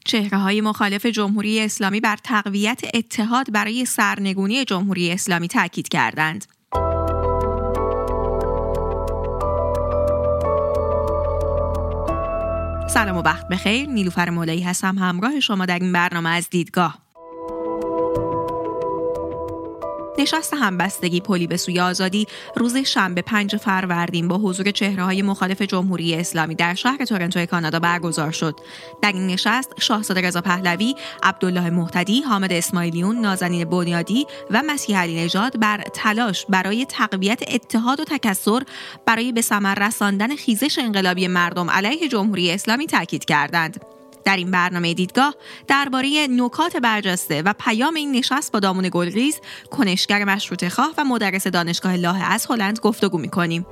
چهره‌های مخالف جمهوری اسلامی بر تقویت اتحاد برای سرنگونی جمهوری اسلامی تاکید کردند. سلام و وقت بخیر. نیلوفر مولایی هستم همراه شما در این برنامه از دیدگاه. نشست همبستگی پلی به سوی آزادی روز شنبه 5 فروردین با حضور چهره‌های مخالف جمهوری اسلامی در شهر تورنتو کانادا برگزار شد. در این نشست شاهزاده رضا پهلوی، عبدالله مهتدی، حامد اسماعیلیون، نازنین بنیادی و مسیح علی نژاد بر تلاش برای تقویت اتحاد و تکثر برای به ثمر رساندن خیزش انقلابی مردم علیه جمهوری اسلامی تاکید کردند. در این برنامه دیدگاه درباره نکات برجسته و پیام این نشست با دامون گلریز، کنشگر مشروطه‌خواه و مدرس دانشگاه لاهه از هلند گفتگو می‌کنیم.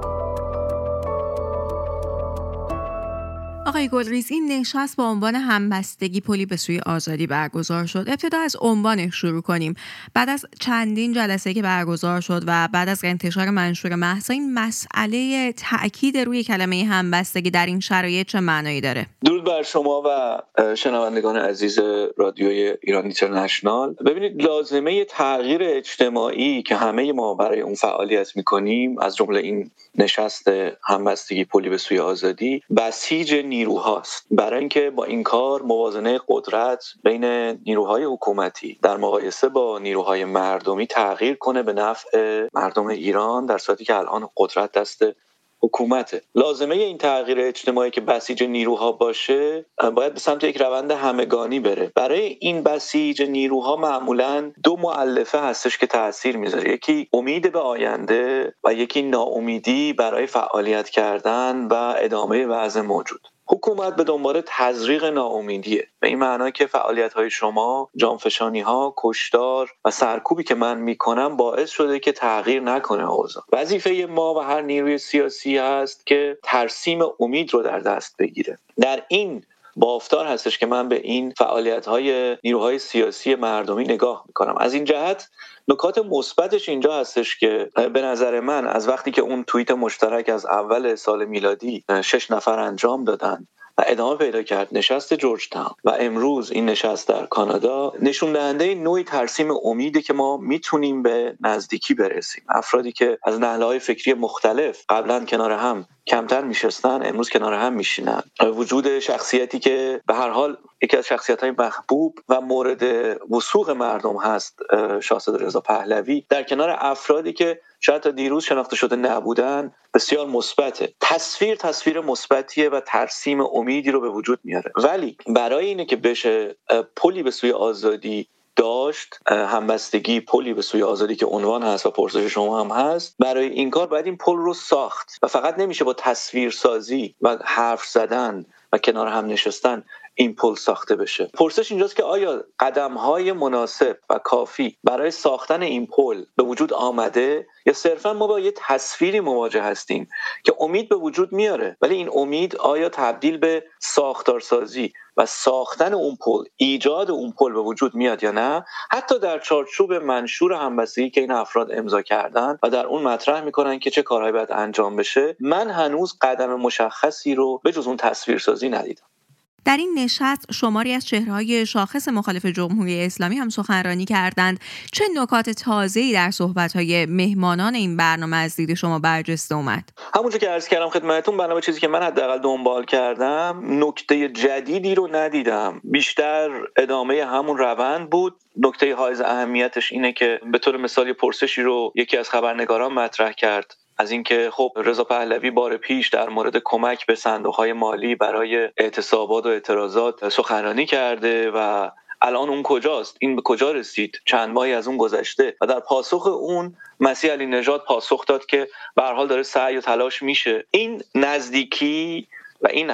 آقای گلریز، این نشست با عنوان همبستگی پلی به سوی آزادی برگزار شد. ابتدا از عنوانش شروع کنیم. بعد از چندین جلسه که برگزار شد و بعد از انتشار منشور مهسا، این مسئله تأکید روی کلمه همبستگی در این شرایط چه معنایی داره؟ درود بر شما و شنوندگان عزیز رادیوی ایران اینترنشنال. ببینید، لازمه تغییر اجتماعی که همه ما برای اون فعالیت می‌کنیم، از جمله این نشست همبستگی پلی به سوی آزادی، بسیج نیروهاست برای اینکه با این کار موازنه قدرت بین نیروهای حکومتی در مقایسه با نیروهای مردمی تغییر کنه به نفع مردم ایران، در صورتی که الان قدرت دست حکومته. لازمه این تغییر اجتماعی که بسیج نیروها باشه باید به سمت یک روند همگانی بره. برای این بسیج نیروها معمولاً دو مؤلفه هستش که تأثیر میذاره، یکی امید به آینده و یکی ناامیدی برای فعالیت کردن و ادامه وضع موجود. حکومت به دنبال تزریق ناامیدیه، به این معنی که فعالیت‌های شما، جانفشانی‌ها، کشتار و سرکوبی که من میکنم باعث شده که تغییر نکنه اوضاع. وظیفه ما و هر نیروی سیاسی هست که ترسیم امید رو در دست بگیره. در این بافتار هستش که من به این فعالیت‌های نیروهای سیاسی مردمی نگاه میکنم. از این جهت نکات مثبتش اینجا هستش که به نظر من از وقتی که اون توییت مشترک از اول سال میلادی 6 نفر انجام دادن و ادامه پیدا کرد نشست جورج تاون و امروز این نشست در کانادا، نشون دهنده نوعی ترسیم امیده که ما میتونیم به نزدیکی برسیم. افرادی که از نهله‌های فکری مختلف قبلا کنار هم کمتر میشستن، امروز کنار هم میشینن. وجود شخصیتی که به هر حال یکی از شخصیت‌های محبوب و مورد وثوق مردم هست، شاهزاده رضا پهلوی، در کنار افرادی که شاید تا دیروز شناخته شده نبودن، بسیار مثبته. تصویر مثبتیه و ترسیم امیدی رو به وجود میاره. ولی برای اینه که بشه پلی به سوی آزادی داشت، همبستگی پلی به سوی آزادی که عنوان هست و پرسش شما هم هست، برای این کار باید این پل رو ساخت و فقط نمیشه با تصویرسازی و حرف زدن و کنار هم نشستن این پل ساخته بشه. پرسش اینجاست که آیا قدم‌های مناسب و کافی برای ساختن این پل به وجود آمده، یا صرفاً ما با یه تصویری مواجه هستیم که امید به وجود میاره، ولی این امید آیا تبدیل به ساختارسازی و ساختن اون پل، ایجاد اون پل به وجود میاد یا نه؟ حتی در چارچوب منشور همبستگی که این افراد امضا کردن و در اون مطرح میکنن که چه کارهایی باید انجام بشه، من هنوز قدم مشخصی رو به جز اون تصویرسازی ندیدم. در این نشست شماری از چهره‌های شاخص مخالف جمهوری اسلامی هم سخنرانی کردند. چه نکات تازه‌ای در صحبت‌های مهمانان این برنامه از دید شما برجسته اومد؟ همونجور که عرض کردم خدمتتون، برنامه چیزی که من حداقل دنبال کردم، نکته جدیدی رو ندیدم. بیشتر ادامه همون روند بود. نکته حائز اهمیتش اینه که به طور مثال پرسشی رو یکی از خبرنگاران مطرح کرد از اینکه خب رضا پهلوی بار پیش در مورد کمک به صندوق‌های مالی برای اعتصابات و اعتراضات سخنرانی کرده و الان اون کجاست؟ این به کجا رسید؟ چند ماهی از اون گذشته و در پاسخ اون مسیح علی نژاد پاسخ داد که به هر حال داره سعی و تلاش میشه. این نزدیکی و این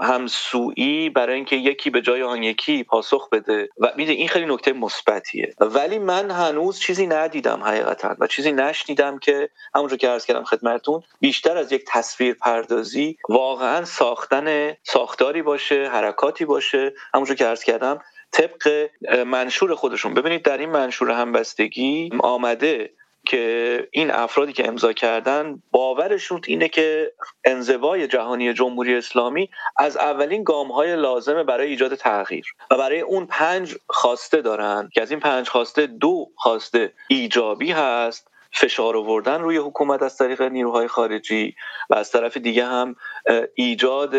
همسویی برای اینکه یکی به جای آن یکی پاسخ بده و میده، این خیلی نکته مثبتیه. ولی من هنوز چیزی ندیدم حقیقتا و چیزی نشنیدم که همونجور که عرض کردم خدمتتون، بیشتر از یک تصویر پردازی واقعا ساختن ساختاری باشه، حرکاتی باشه. همونجور که عرض کردم طبق منشور خودشون. ببینید در این منشور همبستگی آمده که این افرادی که امضا کردن باورشون اینه که انزوای جهانی جمهوری اسلامی از اولین گام‌های لازم برای ایجاد تغییر و برای اون 5 خواسته دارن که از این 5 خواسته 2 خواسته ایجابی هست، فشار آوردن روی حکومت از طریق نیروهای خارجی و از طرف دیگه هم ایجاد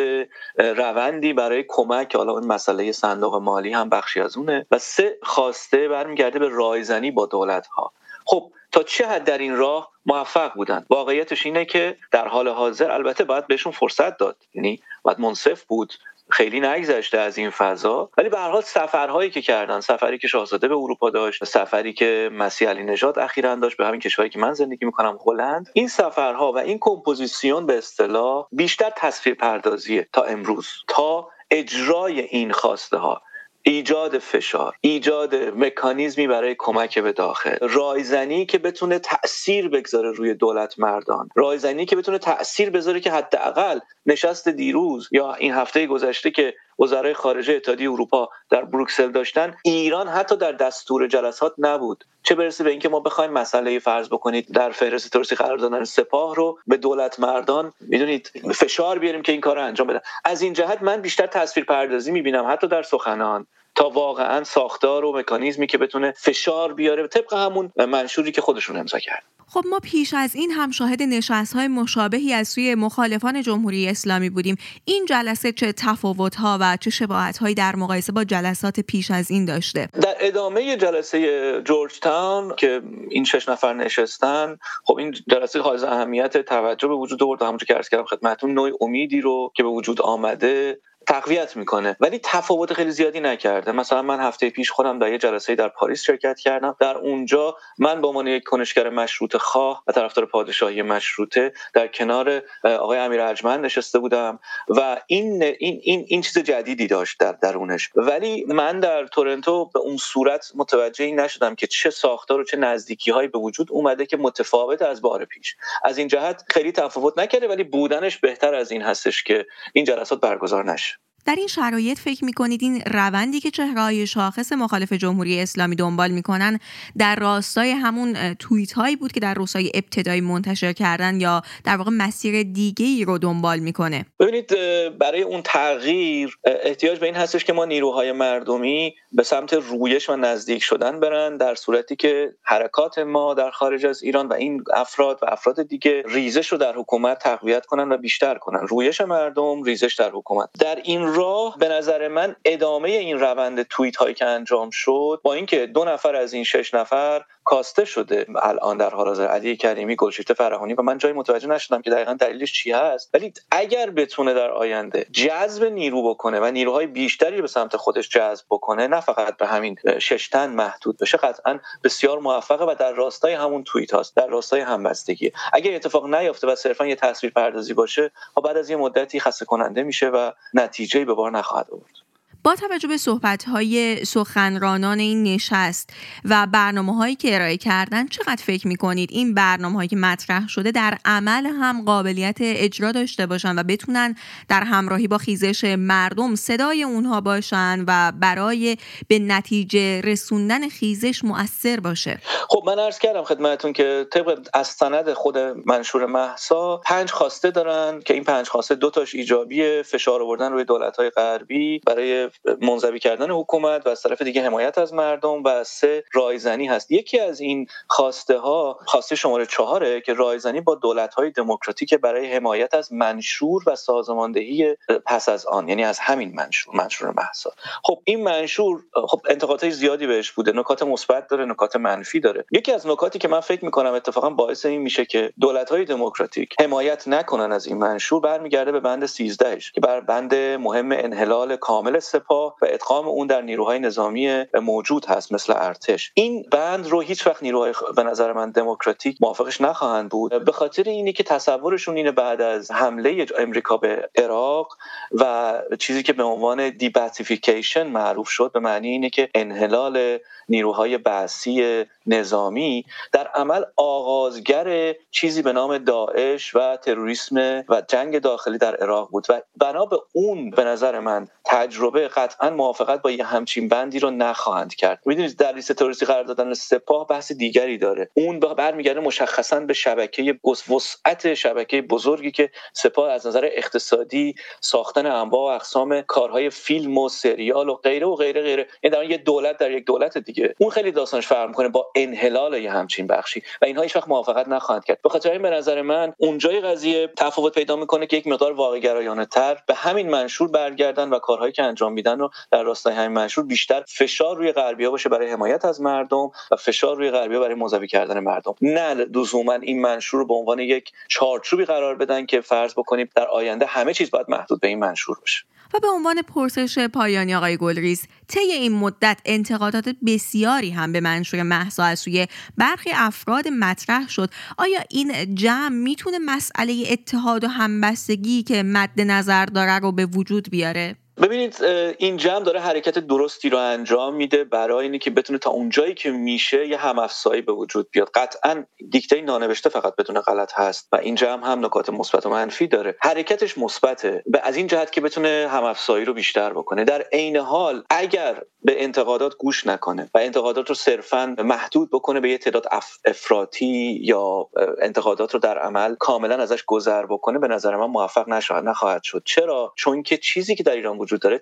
روندی برای کمک، حالا این مسئله صندوق مالی هم بخشی از اونه، و 3 خواسته برمیگرده به رایزنی با دولت‌ها. خب تا چه حد در این راه موفق بودن؟ واقعیتش اینه که در حال حاضر البته باید بهشون فرصت داد، یعنی باید منصف بود، خیلی نگذشته از این فضا، ولی به هر حال سفرهایی که کردن، سفری که شاهزاده به اروپا داشت، سفری که مسیح علی نژاد اخیراً داشت به همین کشوری که من زندگی میکنم هلند، این سفرها و این کمپوزیسیون به اصطلاح بیشتر تصویر پردازیه تا امروز، تا اجرای این خواسته ها، ایجاد فشار، ایجاد مکانیزمی برای کمک به داخل، رایزنی که بتونه تأثیر بگذاره روی دولت مردان، رایزنی که بتونه تأثیر بذاره که حداقل نشست دیروز یا این هفته گذشته که وزرای خارجه اتحادیه اروپا در بروکسل داشتن، ایران حتی در دستور جلسات نبود، چه برسه به اینکه ما بخوایم مسئله فرض بکنید در فهرست تروریستی قرار دادن سپاه رو به دولت مردان میدونید فشار بیاریم که این کار رو انجام بدن. از این جهت من بیشتر تصویر پردازی میبینم حتی در سخنان تا واقعا ساختار و مکانیزمی که بتونه فشار بیاره طبق همون منشوری که خودشون امضا کرد. خب ما پیش از این هم شاهد نشست‌های مشابهی از سوی مخالفان جمهوری اسلامی بودیم. این جلسه چه تفاوت‌ها و چه شباهت‌هایی در مقایسه با جلسات پیش از این داشته؟ در ادامه جلسه جورج تاون که این 6 نفر نشستن، خب این جلسه حائز اهمیت توجه به وجود آورد، همونجوری که عرض کردم خدمتتون، نوع امیدی رو که به وجود آمده تقویت میکنه، ولی تفاوت خیلی زیادی نکرده. مثلا من هفته پیش خودم در یه جلسه در پاریس شرکت کردم، در اونجا من به عنوان یک کنشگر مشروطه خواه و طرفدار پادشاهی مشروطه در کنار آقای امیر ارجمند نشسته بودم و این چیز جدیدی داشت در درونش، ولی من در تورنتو به اون صورت متوجه نشدم که چه ساختار و چه نزدیکی‌هایی به وجود اومده که متفاوت از بار پیش. از این جهت خیلی تفاوت نکرده، ولی بودنش بهتر از این هستش که این جلسات برگزار نشه. در این شرایط فکر می‌کنید این روندی که چهره‌های شاخص مخالف جمهوری اسلامی دنبال می‌کنن در راستای همون توییت‌هایی بود که در روزهای ابتدایی منتشر کردن یا در واقع مسیر دیگه‌ای رو دنبال می‌کنه؟ ببینید برای اون تغییر احتیاج به این هستش که ما نیروهای مردمی به سمت رویش و نزدیک شدن برن، در صورتی که حرکات ما در خارج از ایران و این افراد و افراد دیگه ریزش رو در حکومت تقویت کنن و بیشتر کنن، رویش مردم، ریزش در حکومت. در این راه به نظر من ادامه این روند توییت هایی که انجام شد، با اینکه 2 نفر از این 6 نفر کاسته شده الان در حال حاضر، علی کریمی، گلشیفته فرهانی، و من جای متوجه نشدم که دقیقاً دلیلش چی هست، ولی اگر بتونه در آینده جذب نیرو بکنه و نیروهای بیشتری به سمت خودش جذب بکنه، نه فقط به همین 6 تن محدود بشه، قطعاً بسیار موفقه و در راستای همون توییت هاست، در راستای همبستگی. اگر اتفاق نیفته و صرفاً یه تصویر پردازی باشه، بعد از یه مدتی خسته کننده میشه و نتیجه‌ای به بار نخواهد آورد. با توجه به صحبت‌های سخنرانان این نشست و برنامه‌هایی که ارائه کردن، چقدر فکر می‌کنید این برنامه‌هایی که مطرح شده در عمل هم قابلیت اجرا داشته باشن و بتونن در همراهی با خیزش مردم صدای اونها باشن و برای به نتیجه رسوندن خیزش مؤثر باشه؟ خب من عرض کردم خدمتتون که طبق از سند خود منشور مهسا 5 خواسته دارن که این 5 خواسته 2 تاش ایجابیه، فشار آوردن روی دولت‌های غربی برای منزوی کردن حکومت و از طرف دیگه حمایت از مردم، و 3 رایزنی هست. یکی از این خواسته ها خواسته شماره 4 که رایزنی با دولت‌های دموکراتیک برای حمایت از منشور و سازماندهی پس از آن، یعنی از همین منشور مهسا. خب این منشور خب انتقادهای زیادی بهش بوده، نکات مثبت داره، نکات منفی داره. یکی از نکاتی که من فکر می‌کنم اتفاقا باعث این میشه که دولت‌های دموکراتیک حمایت نکنن از این منشور برمیگرده به بند 13 که بر بند مهم انحلال کامل سپاه و ادغام اون در نیروهای نظامی موجود هست مثل ارتش. این بند رو هیچ وقت نیروهای به نظر من دموکراتیک موافقش نخواهند بود، به خاطر اینه که تصورشون اینه بعد از حمله امریکا به عراق و چیزی که به عنوان دیباتیفیکیشن معروف شد، به معنی اینه که انحلال نیروهای بعثی نظامی در عمل آغازگر چیزی به نام داعش و تروریسم و جنگ داخلی در عراق بود و بنا به اون به نظر من تجربه قطعا موافقت با یه همچین بندی رو نخواهند کرد. میدونید در لیست تروریستی قرار دادن سپاه بحث دیگری داره. اون برمیگرده مشخصا به شبکه وسعت شبکه بزرگی که سپاه از نظر اقتصادی، ساختن انواع و اقسام کارهای فیلم و سریال و غیره و غیره غیره، یعنی یه دولت در یک دولت دیگه، اون خیلی داستانش فرق میکنه با انحلال یه همچین بخشی و اینها هیچ وقت موافقت نخواهند کرد. به خاطر این به نظر من اونجای قضیه تفاوت پیدا میکنه که یک مقدار واقع‌گرایانه‌تر به همین منشور برگردن و کارهایی که انجام میدن رو در راستای همین منشور بیشتر فشار روی غربی‌ها باشه برای حمایت از مردم و فشار روی غربی‌ها برای مذابی کردن مردم، نه لزوما این منشور رو به عنوان یک چارچوبی قرار بدن که فرض بکنیم در آینده همه چیز باید محدود به این منشور باشه. و به عنوان پرسش پایانی آقای گلریز، طی این مدت انتقادات بسیاری هم به منشور مهسا از سوی برخی افراد مطرح شد. آیا این جمع میتونه مسئله اتحاد و همبستگی که مد نظر داره رو به وجود بیاره؟ ببینید این جمع داره حرکت درستی رو انجام میده برای اینکه بتونه تا اونجایی که میشه یه هم‌افزایی به وجود بیاد. قطعاً دیکته نانوشته فقط بدون غلط هست و این جمع هم نکات مثبت و منفی داره. حرکتش مثبته از این جهت که بتونه هم‌افزایی رو بیشتر بکنه. در عین حال اگر به انتقادات گوش نکنه و انتقادات رو صرفاً محدود بکنه به یه تعداد افراطی یا انتقادات رو در عمل کاملاً ازش گذر بکنه، به نظر من موفق نخواهد شد. چرا؟ چون که چیزی که در ایران وجود داره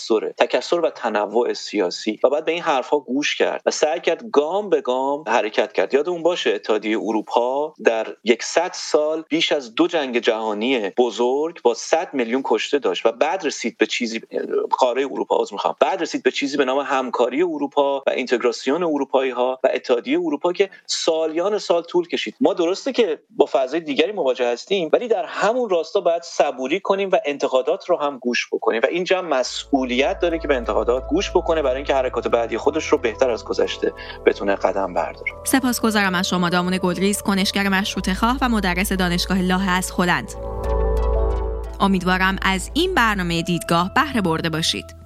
تکثر و تنوع سیاسی و بعد به این حرفا گوش کرد و سعی کرد گام به گام حرکت کرد. یادمون باشه اتحادیه اروپا در 100 سال بیش از 2 جنگ جهانی بزرگ با 100 میلیون کشته داشت و بعد رسید به چیزی قاره اروپا بعد رسید به چیزی به نام همکاری اروپا و اینتگراسیون اروپایی ها و اتحادیه اروپا که سالیان سال طول کشید. ما درسته که با فضای دیگری مواجه هستیم ولی در همون راستا باید صبوری کنیم و انتقادات رو هم گوش بکنیم و این جمع مسئولیت داره که به انتقادات گوش بکنه برای اینکه حرکات بعدی خودش رو بهتر از گذشته بتونه قدم برداره. سپاسگزارم از شما دامون گلریز، کنشگر مشروطه‌خواه و مدرس دانشگاه لاهه از هلند. امیدوارم از این برنامه دیدگاه بهره برده باشید.